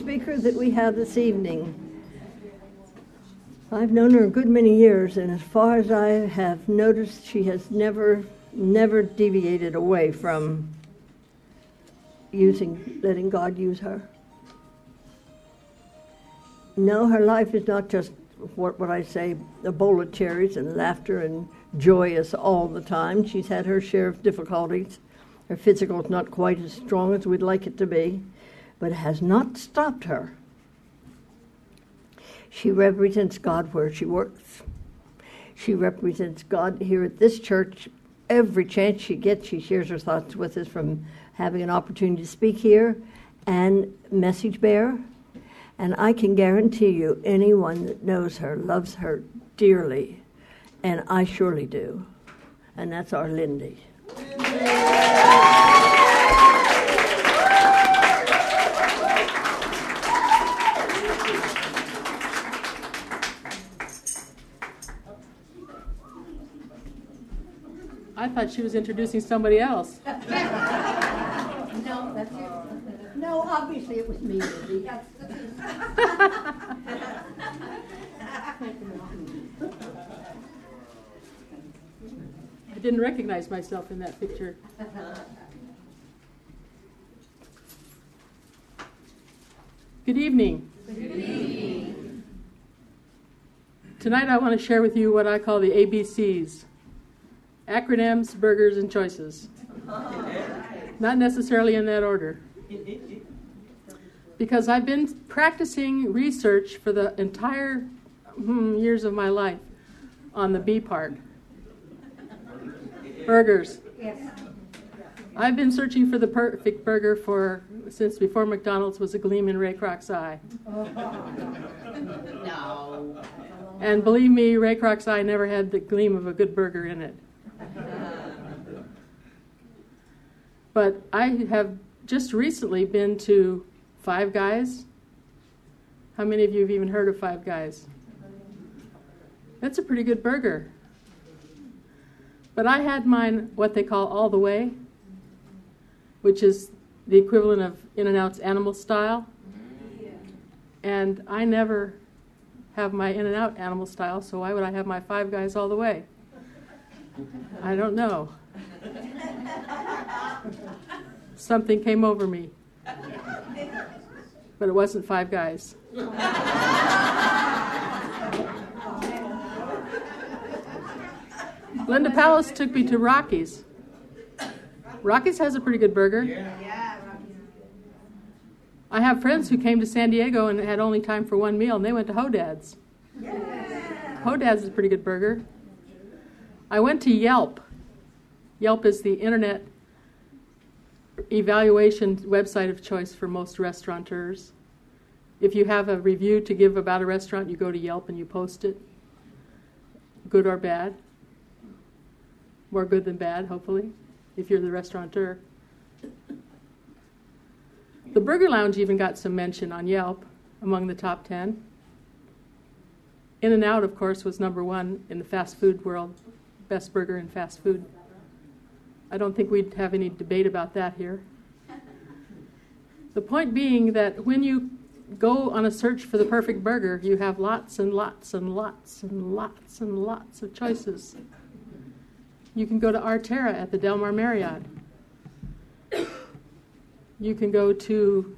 Speaker that we have this evening. I've known her a good many years, and as far as I have noticed, she has never deviated away from letting God use her. No, her life is not just what I say, a bowl of cherries and laughter and joyous all the time. She's had her share of difficulties. Her physical is not quite as strong as we'd like it to be, but it has not stopped her. She represents God where she works. She represents God here at this church. Every chance she gets, she shares her thoughts with us, from having an opportunity to speak here and message bearer. And I can guarantee you, anyone that knows her loves her dearly, and I surely do. And that's our Lindy. I thought she was introducing somebody else. No, that's it. No, obviously it was me, Lindy. I didn't recognize myself in that picture. Good evening. Good evening. Tonight I want to share with you what I call the ABCs. Acronyms, burgers, and choices. Not necessarily in that order. Because I've been practicing research for the entire years of my life on the B part. Burgers. Yes. I've been searching for the perfect burger since before McDonald's was a gleam in Ray Kroc's eye. No. And believe me, Ray Kroc's eye never had the gleam of a good burger in it. But I have just recently been to Five Guys. How many of you have even heard of Five Guys? That's a pretty good burger. But I had mine what they call all the way, which is the equivalent of In-N-Out's Animal Style. And I never have my In-N-Out Animal Style, so why would I have my Five Guys all the way? I don't know. Something came over me. But it wasn't Five Guys. Linda Palace took me to Rocky's. Rocky's has a pretty good burger. I have friends who came to San Diego and had only time for one meal, and they went to Hodad's. Hodad's is a pretty good burger. I went to Yelp. Yelp is the internet evaluation website of choice for most restaurateurs. If you have a review to give about a restaurant, you go to Yelp and you post it, good or bad. More good than bad, hopefully, if you're the restaurateur. The Burger Lounge even got some mention on Yelp among the top 10. In-N-Out, of course, was number one in the fast food world, best burger in fast food. I don't think we'd have any debate about that here. The point being that when you go on a search for the perfect burger, you have lots and lots and lots and lots and lots of choices. You can go to Arterra at the Del Mar Marriott. You can go to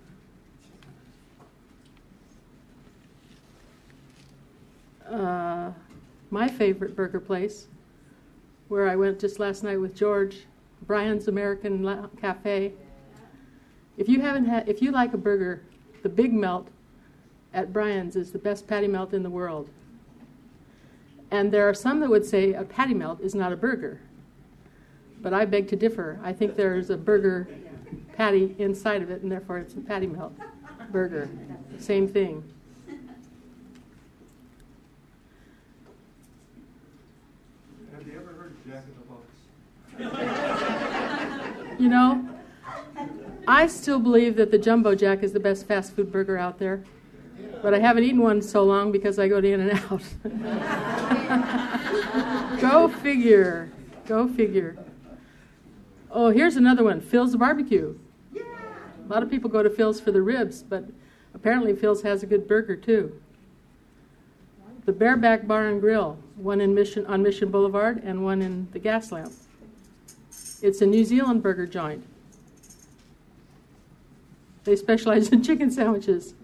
my favorite burger place, where I went just last night with George, Brian's American Cafe. If you like a burger, the Big Melt at Brian's is the best patty melt in the world. And there are some that would say a patty melt is not a burger. But I beg to differ. I think there is a burger patty inside of it, and therefore it's a patty melt burger. Same thing. Have you ever heard of Jack in the Box? You know, I still believe that the Jumbo Jack is the best fast food burger out there. But I haven't eaten one so long because I go to In-N-Out. Go figure. Go figure. Oh, here's another one, Phil's Barbecue. A lot of people go to Phil's for the ribs, but Apparently Phil's has a good burger too. The Bareback Bar and Grill, one on Mission Boulevard and one in the Gas Lamp. It's a New Zealand burger joint. They specialize in chicken sandwiches.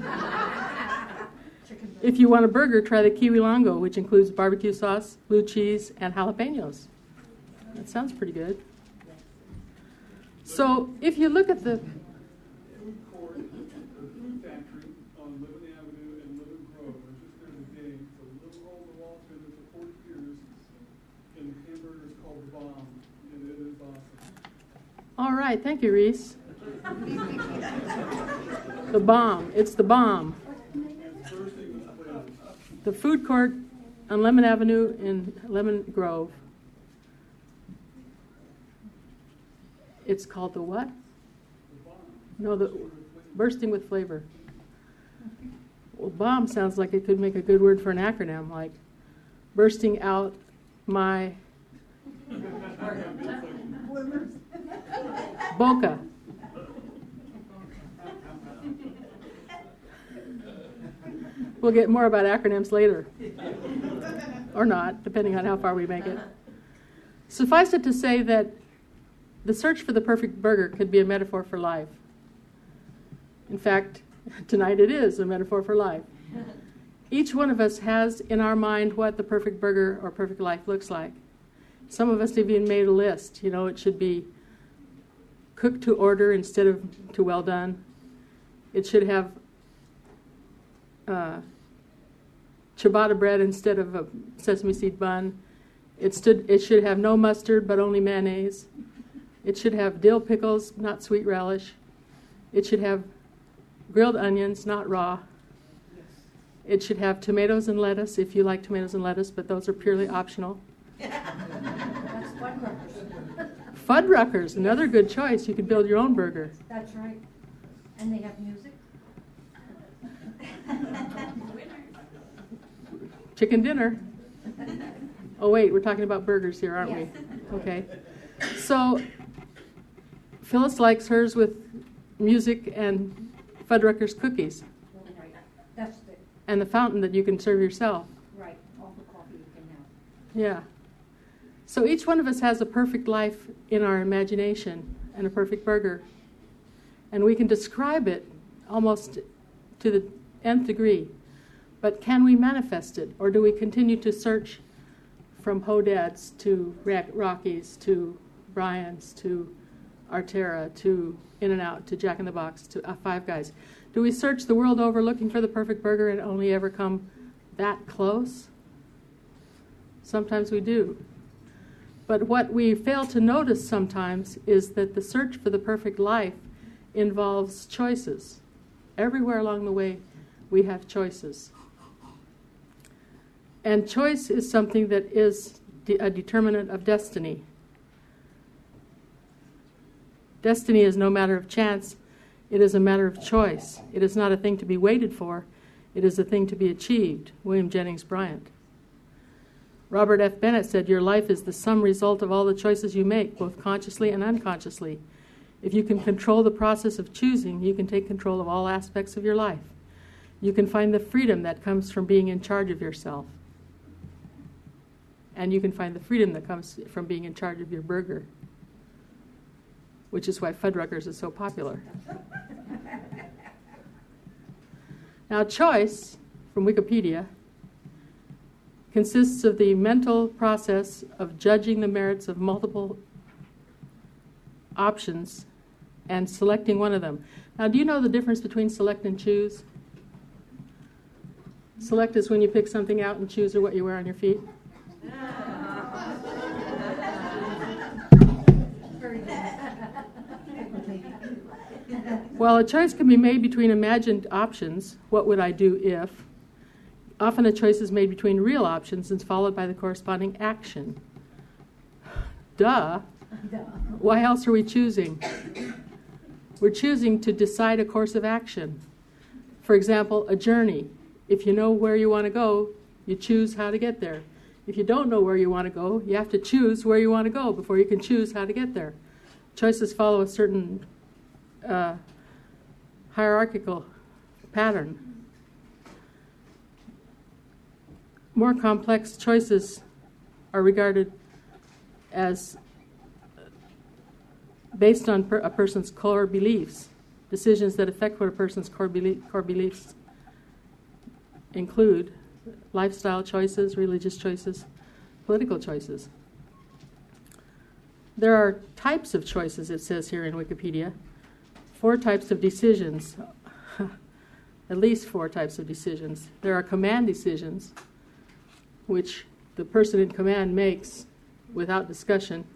If you want a burger, try the Kiwi Longo, which includes barbecue sauce, blue cheese, and jalapenos. That sounds pretty good. So if you look at the Food court, the food factory on Liberty Avenue and Liberty Grove. I was just there today. It's a little hole in the wall, it's been there for 40 years. And the hamburger is called The Bomb, and it is awesome. all right, thank you, Reese. The Bomb. It's The Bomb. It's bursting with flavors. The food court on Lemon Avenue in Lemon Grove. It's called the what? The Bomb. No, the Bursting with Flavor. Well, bomb sounds like it could make a good word for an acronym, like bursting out my boca. We'll get more about acronyms later. Or not, depending on how far we make it. Suffice it to say that the search for the perfect burger could be a metaphor for life. In fact, tonight it is a metaphor for life. Each one of us has in our mind what the perfect burger or perfect life looks like. Some of us have even made a list. You know, it should be cooked to order instead of to well done. It should have ciabatta bread instead of a sesame seed bun. It should have no mustard but only mayonnaise. It should have dill pickles, not sweet relish. It should have grilled onions, not raw. It should have tomatoes and lettuce, if you like tomatoes and lettuce, but those are purely optional. That's Fuddruckers. Fuddruckers, another good choice. You could build your own burger. That's right. And they have music. Chicken dinner. Oh, wait, we're talking about burgers here, aren't Yes. we? Okay. So Phyllis likes hers with music and Fuddruckers cookies Right. That's the, and the fountain that you can serve yourself. right, all the coffee you can have. Yeah. So each one of us has a perfect life in our imagination and a perfect burger. And we can describe it almost to the nth degree. But can we manifest it? Or do we continue to search from Hodad's to Rocky's to Brian's to Artera to In-N-Out to Jack in the Box to Five Guys? Do we search the world over looking for the perfect burger and only ever come that close? Sometimes we do. But what we fail to notice sometimes is that the search for the perfect life involves choices. Everywhere along the way, we have choices. And choice is something that is a determinant of destiny. Destiny is no matter of chance. It is a matter of choice. It is not a thing to be waited for. It is a thing to be achieved. William Jennings Bryan. Robert F. Bennett said, "Your life is the sum result of all the choices you make, both consciously and unconsciously. If you can control the process of choosing, you can take control of all aspects of your life. You can find the freedom that comes from being in charge of yourself. And you can find the freedom that comes from being in charge of your burger," which is why Fuddruckers is so popular. Now, choice, from Wikipedia, consists of the mental process of judging the merits of multiple options and selecting one of them. Now, do you know the difference between select and choose? Select is when you pick something out, and choose are what you wear on your feet. Very good. Well, a choice can be made between imagined options. What would I do if? Often a choice is made between real options and followed by the corresponding action. Duh. Why else are we choosing? We're choosing to decide a course of action. For example, a journey. If you know where you want to go, you choose how to get there. If you don't know where you want to go, you have to choose where you want to go before you can choose how to get there. Choices follow a certain hierarchical pattern. More complex choices are regarded as based on a person's core beliefs. Decisions that affect what a person's core beliefs include lifestyle choices, religious choices, political choices. There are types of choices, it says here in Wikipedia. 4 types of decisions. At least 4 types of decisions. There are command decisions, which the person in command makes without discussion.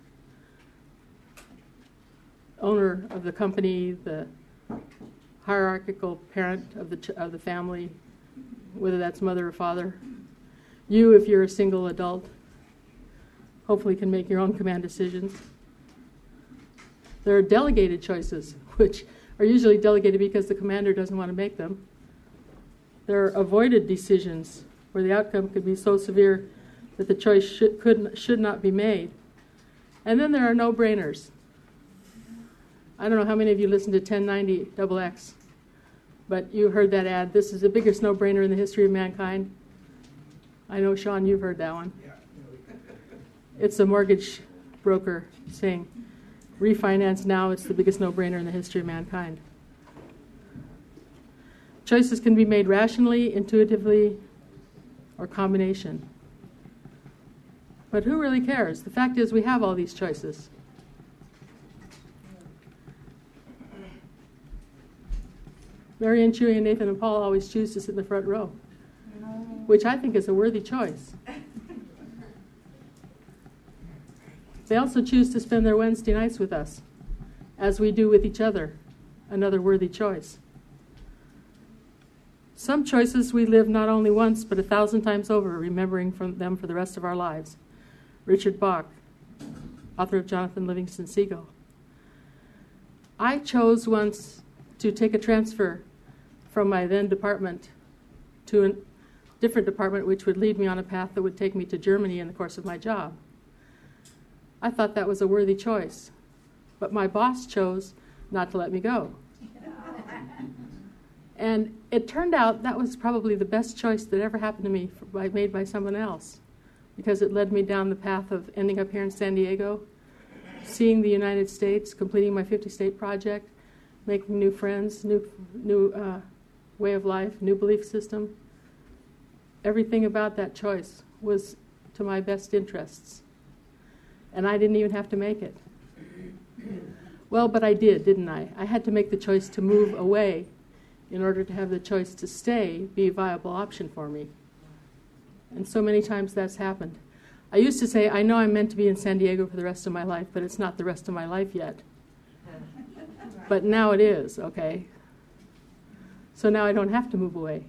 Owner of the company, the hierarchical parent of the family, whether that's mother or father. You, if you're a single adult, hopefully can make your own command decisions. There are delegated choices, which are usually delegated because the commander doesn't want to make them. There are avoided decisions, where the outcome could be so severe that the choice should not be made. And then there are no-brainers. I don't know how many of you listen to 1090XX, but you heard that ad. This is the biggest no-brainer in the history of mankind. I know, Sean, you've heard that one. It's a mortgage broker saying, refinance now, it's the biggest no-brainer in the history of mankind. Choices can be made rationally, intuitively, or combination. But who really cares? The fact is we have all these choices. Marianne Chewy and Nathan and Paul always choose to sit in the front row, which I think is a worthy choice. They also choose to spend their Wednesday nights with us, as we do with each other, another worthy choice. Some choices we live not only once, but 1,000 times over, remembering them for the rest of our lives. Richard Bach, author of Jonathan Livingston Seagull. I chose once to take a transfer from my then department to a different department, which would lead me on a path that would take me to Germany in the course of my job. I thought that was a worthy choice, but my boss chose not to let me go. And it turned out that was probably the best choice that ever happened to me, made by someone else, because it led me down the path of ending up here in San Diego, seeing the United States, completing my 50-state project, making new friends, new way of life, new belief system. Everything about that choice was to my best interests. And I didn't even have to make it. Well, but I did, didn't I? I had to make the choice to move away in order to have the choice to stay be a viable option for me. And so many times that's happened. I used to say, I know I'm meant to be in San Diego for the rest of my life, but it's not the rest of my life yet. But now it is, okay? So now I don't have to move away.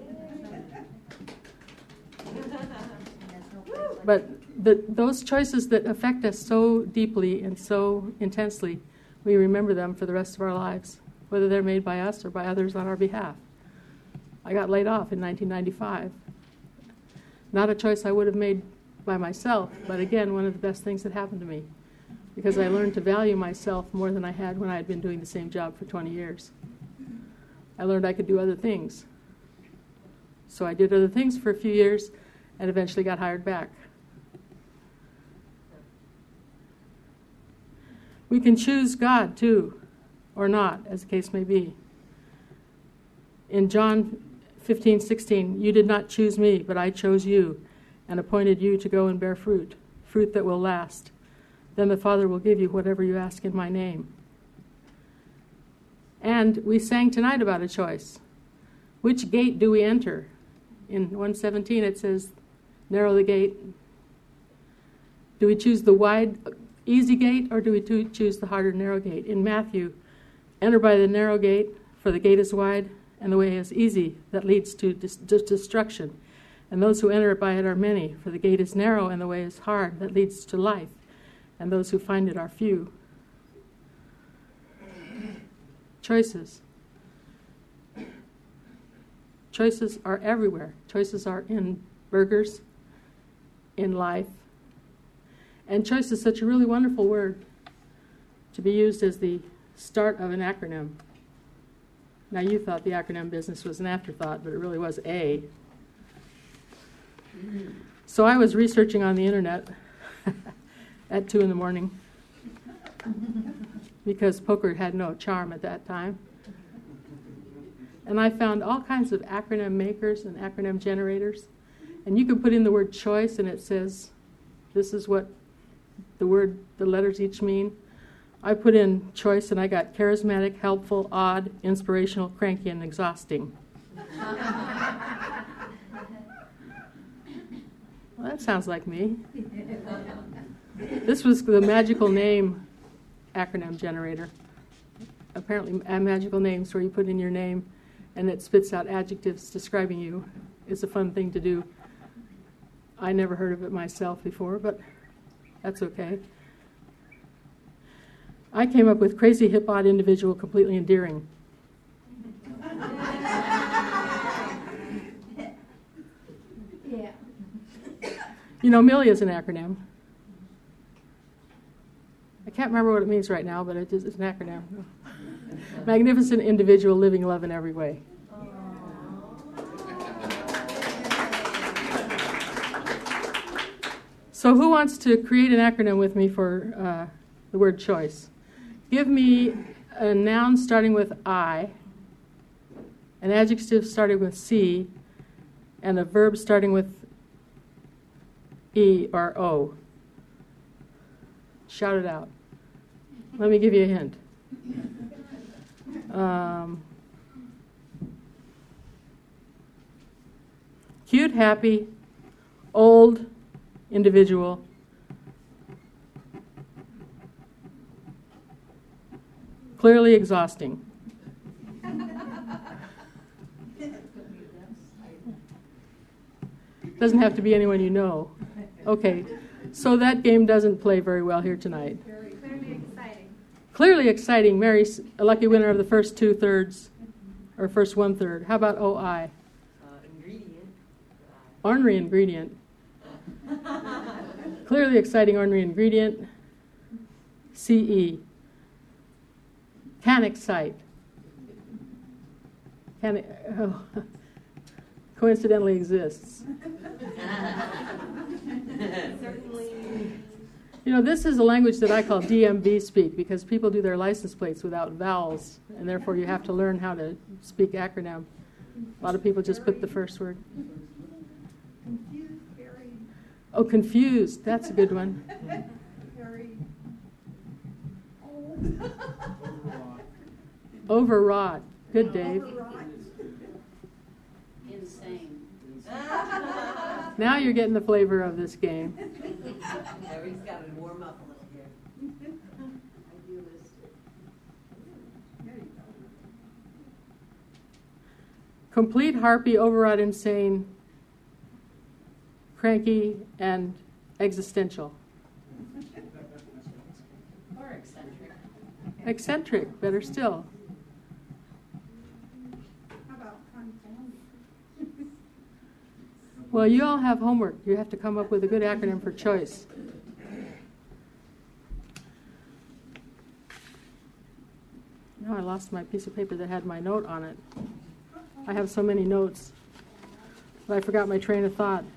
But those choices that affect us so deeply and so intensely, we remember them for the rest of our lives, whether they're made by us or by others on our behalf. I got laid off in 1995. Not a choice I would have made by myself, but again, one of the best things that happened to me, because I learned to value myself more than I had when I had been doing the same job for 20 years. I learned I could do other things. So I did other things for a few years and eventually got hired back. We can choose God, too, or not, as the case may be. In John 15:16, you did not choose me, but I chose you and appointed you to go and bear fruit, fruit that will last. Then the Father will give you whatever you ask in my name. And we sang tonight about a choice. Which gate do we enter? In 117 it says, narrow the gate. Do we choose the wide, easy gate, or do we choose the harder, narrow gate? In Matthew, enter by the narrow gate, for the gate is wide, and the way is easy, that leads to destruction. And those who enter by it are many, for the gate is narrow, and the way is hard, that leads to life, and those who find it are few. Choices. Choices are everywhere. Choices are in burgers, in life. And choice is such a really wonderful word to be used as the start of an acronym. Now, you thought the acronym business was an afterthought, but it really was A. So I was researching on the internet at 2 in the morning because poker had no charm at that time. And I found all kinds of acronym makers and acronym generators. And you can put in the word choice, and it says, this is what the letters each mean. I put in choice, and I got charismatic, helpful, odd, inspirational, cranky, and exhausting. Well, that sounds like me. This was the magical name acronym generator. Apparently, magical names where you put in your name and it spits out adjectives describing you. It's a fun thing to do. I never heard of it myself before, but that's okay. I came up with crazy, hip, odd, individual, completely endearing. Yeah. You know, Millie is an acronym. I can't remember what it means right now, but it's an acronym. Magnificent individual, living love in every way. So who wants to create an acronym with me for the word choice? Give me a noun starting with I, an adjective starting with C, and a verb starting with E or O. Shout it out. Let me give you a hint. Cute, happy, old, individual, clearly exhausting. Doesn't have to be anyone you know. Okay, so that game doesn't play very well here tonight. Clearly exciting. Clearly exciting. Mary's a lucky winner of the first 2/3, or first 1/3. How about OI? Ingredient. Ornery ingredient. Clearly exciting ornery ingredient. CE. Can excite. Coincidentally exists. Certainly. You know, this is a language that I call DMV speak because people do their license plates without vowels, and therefore you have to learn how to speak acronym. A lot of people just put the first word. Confused, very, Oh, confused. That's a good one. very old. Overwrought. Good, Dave. Overwrought. Insane. Now you're getting the flavor of this game. Harry's got to warm up a little here. Idealistic. There you go. Complete, harpy, overwrought, insane, cranky, and existential. Or eccentric. Eccentric, better still. How about confounded? Well, you all have homework. You have to come up with a good acronym for choice. Now I lost my piece of paper that had my note on it. I have so many notes, but I forgot my train of thought.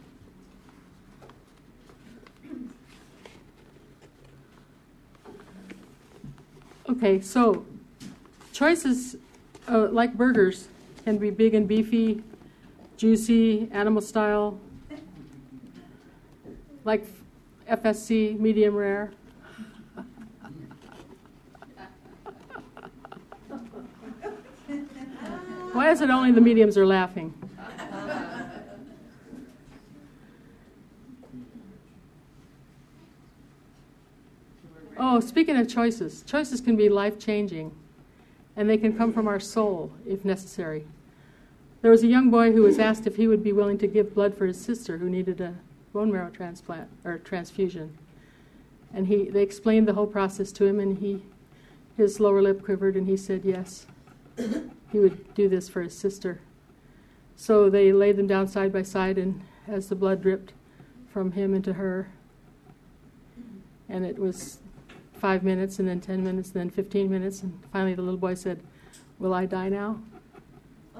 Okay, so choices, like burgers, can be big and beefy, juicy, animal style, like FSC, medium rare. Why is it only the mediums are laughing? Oh, speaking of choices, choices can be life-changing, and they can come from our soul, if necessary. There was a young boy who was asked if he would be willing to give blood for his sister who needed a bone marrow transplant or transfusion. And they explained the whole process to him, and his lower lip quivered, and he said yes. He would do this for his sister. So they laid them down side by side, and as the blood dripped from him into her, and it was 5 minutes, and then 10 minutes, and then 15 minutes, and finally the little boy said, "Will I die now?"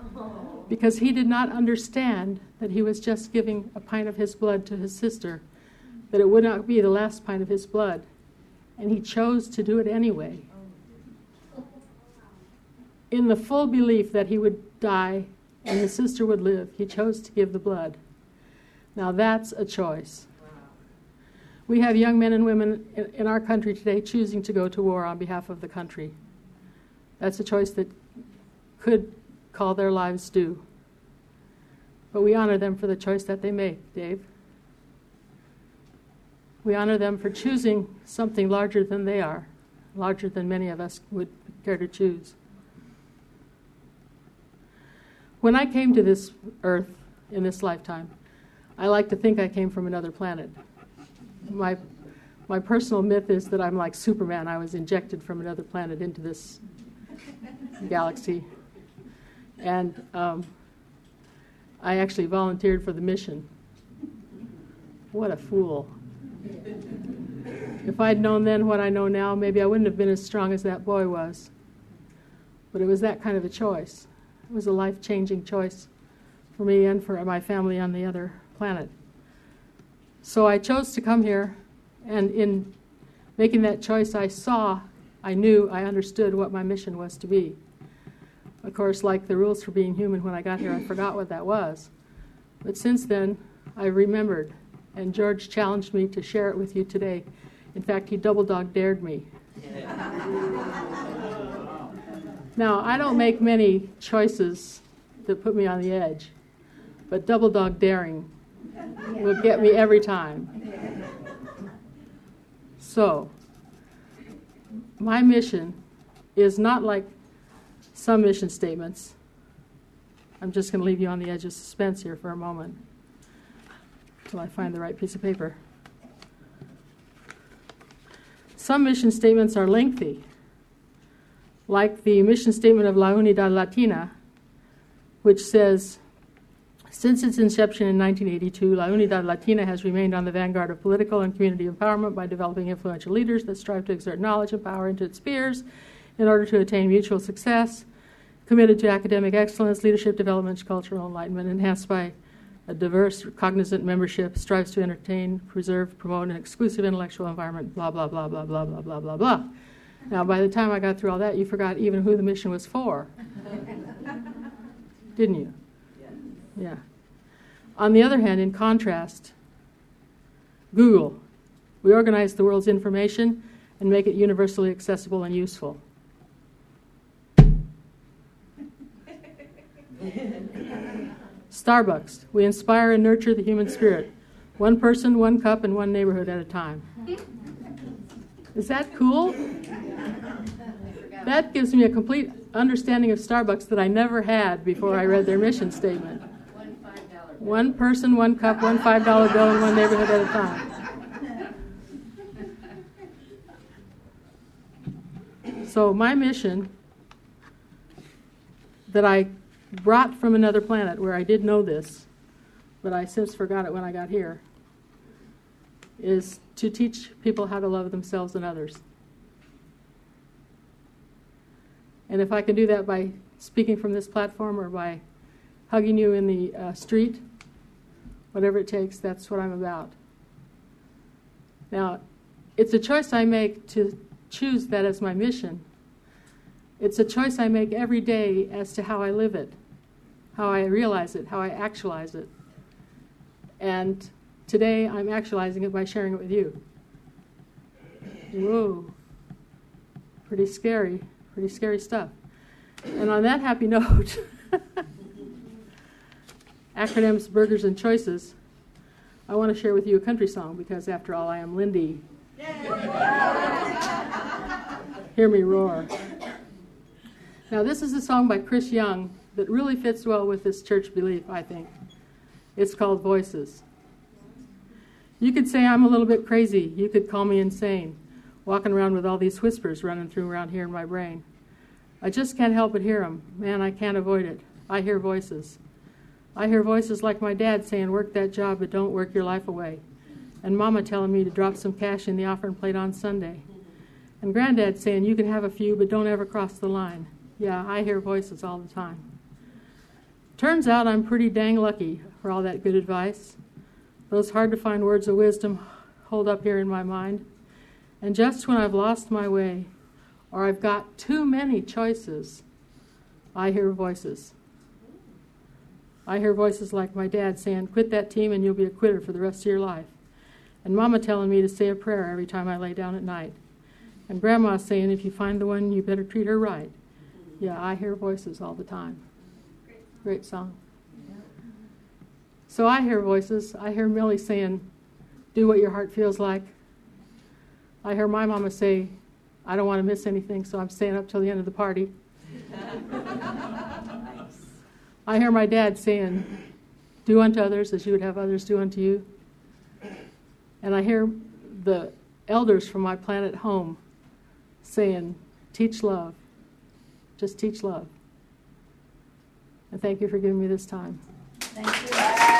because he did not understand that he was just giving a pint of his blood to his sister, that it would not be the last pint of his blood, and he chose to do it anyway, in the full belief that he would die and his sister would live. He chose to give the blood. Now that's a choice. We have young men and women in our country today choosing to go to war on behalf of the country. That's a choice that could call their lives due. But we honor them for the choice that they make, Dave. We honor them for choosing something larger than they are, larger than many of us would care to choose. When I came to this earth in this lifetime, I like to think I came from another planet. My personal myth is that I'm like Superman. I was injected from another planet into this galaxy. And I actually volunteered for the mission. What a fool. If I'd known then what I know now, maybe I wouldn't have been as strong as that boy was. But it was that kind of a choice. It was a life-changing choice for me and for my family on the other planet. So I chose to come here, and in making that choice, I knew, I understood what my mission was to be. Of course, like the rules for being human, when I got here, I forgot what that was. But since then, I remembered, and George challenged me to share it with you today. In fact, he double-dog dared me. Now, I don't make many choices that put me on the edge, but double-dog daring will get me every time. So, my mission is not like some mission statements. I'm just going to leave you on the edge of suspense here for a moment until I find the right piece of paper. Some mission statements are lengthy, like the mission statement of La Unidad Latina, which says, since its inception in 1982, La Unidad Latina has remained on the vanguard of political and community empowerment by developing influential leaders that strive to exert knowledge and power into its peers in order to attain mutual success, committed to academic excellence, leadership development, cultural enlightenment, enhanced by a diverse, cognizant membership, strives to entertain, preserve, promote an exclusive intellectual environment, blah, blah, blah, blah, blah, blah, blah, blah, blah. Now, by the time I got through all that, you forgot even who the mission was for. Didn't you? Yeah. On the other hand, in contrast, Google. We organize the world's information and make it universally accessible and useful. Starbucks. We inspire and nurture the human spirit. One person, one cup, and one neighborhood at a time. Is that cool? That gives me a complete understanding of Starbucks that I never had before I read their mission statement. One person, one cup, one $5 bill, and one neighborhood at a time. So my mission that I brought from another planet, where I did know this, but I since forgot it when I got here, is to teach people how to love themselves and others. And if I can do that by speaking from this platform or by hugging you in the street, whatever it takes, that's what I'm about. Now, it's a choice I make to choose that as my mission. It's a choice I make every day as to how I live it, how I realize it, how I actualize it. And today I'm actualizing it by sharing it with you. Whoa. Pretty scary stuff. And on that happy note, acronyms, burgers, and choices, I want to share with you a country song because, after all, I am Lindy. Hear me roar. Now, this is a song by Chris Young that really fits well with this church belief, I think. It's called Voices. You could say I'm a little bit crazy. You could call me insane, walking around with all these whispers running through around here in my brain. I just can't help but hear them. Man, I can't avoid it. I hear voices. I hear voices like my dad saying, work that job, but don't work your life away. And Mama telling me to drop some cash in the offering plate on Sunday. And Granddad saying, you can have a few, but don't ever cross the line. Yeah, I hear voices all the time. Turns out I'm pretty dang lucky for all that good advice. Those hard-to-find words of wisdom hold up here in my mind. And just when I've lost my way, or I've got too many choices, I hear voices. I hear voices like my dad saying, quit that team and you'll be a quitter for the rest of your life. And Mama telling me to say a prayer every time I lay down at night. And Grandma saying, if you find the one, you better treat her right. Yeah, I hear voices all the time. Great song. So I hear voices. I hear Millie saying, do what your heart feels like. I hear my mama say, I don't want to miss anything, so I'm staying up till the end of the party. I hear my dad saying, do unto others as you would have others do unto you. And I hear the elders from my planet home saying, teach love. Just teach love. And thank you for giving me this time. Thank you.